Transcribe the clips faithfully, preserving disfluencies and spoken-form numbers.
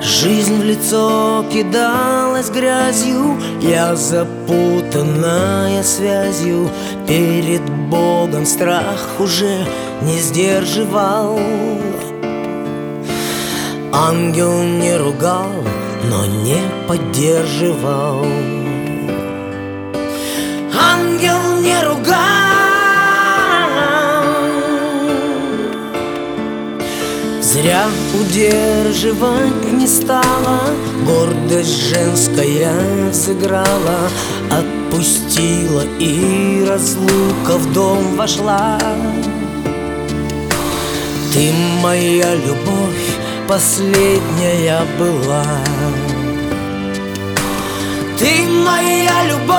Жизнь в лицо кидалась грязью, я, запутанная связью, перед Богом страх уже не сдерживал. Ангел не ругал, но не поддерживал. Ангел не ругал, зря удерживать не стала, гордость женская взыграла, отпустила, и разлука в дом вошла. Ты, моя любовь, последняя была. Ты, моя любовь.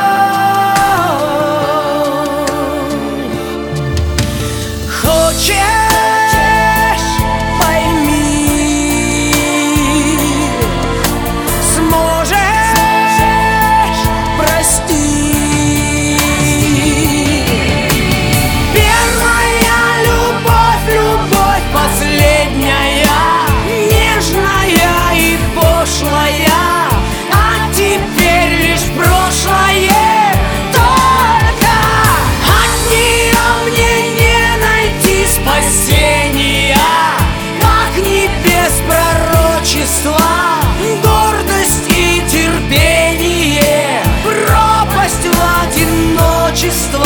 Хочешь, пойми, сможешь простить. Первая любовь, любовь последняя, нежная и пошлая, а теперь лишь прошлое. Только от нее мне не найти спасения, как не без пророчества, гордость и терпение, пропасть в одиночество,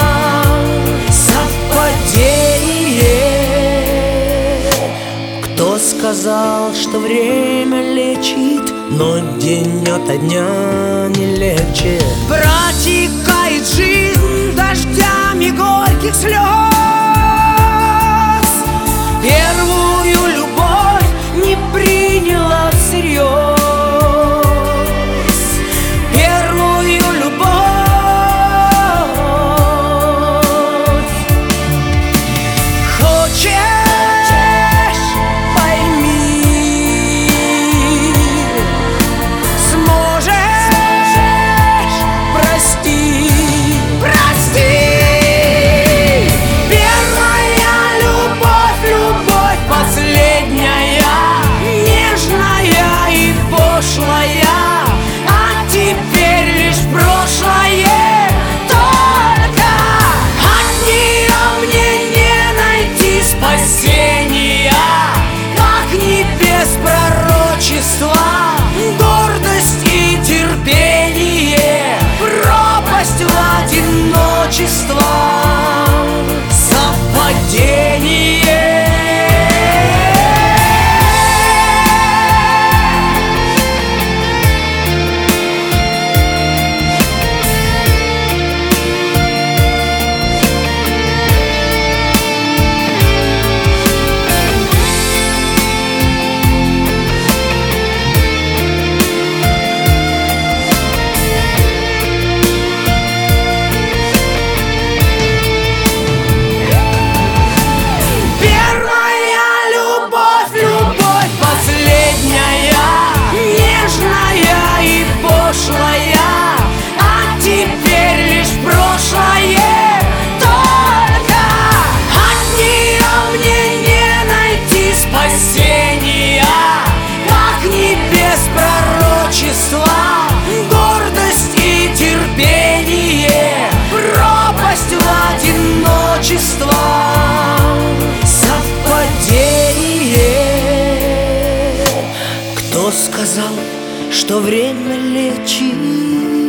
совпадение. Кто сказал, что время лечит, но день ото дня не легче. Протекает жизнь дождями горьких слез. Первую любовь не приняла всерьез. Первую любовь. Хочешь, пойми, сможешь простить. Прости. Первая любовь, любовь последняя, нежная и пошлая, а теперь лишь прошлое. Только от нее мне не найти спасения, как не без пророчества, гордость и терпение, пропасть в одиночество, совпадение. Гордость и терпение, пропасть в одиночество, совпадение. Кто сказал, что время лечит?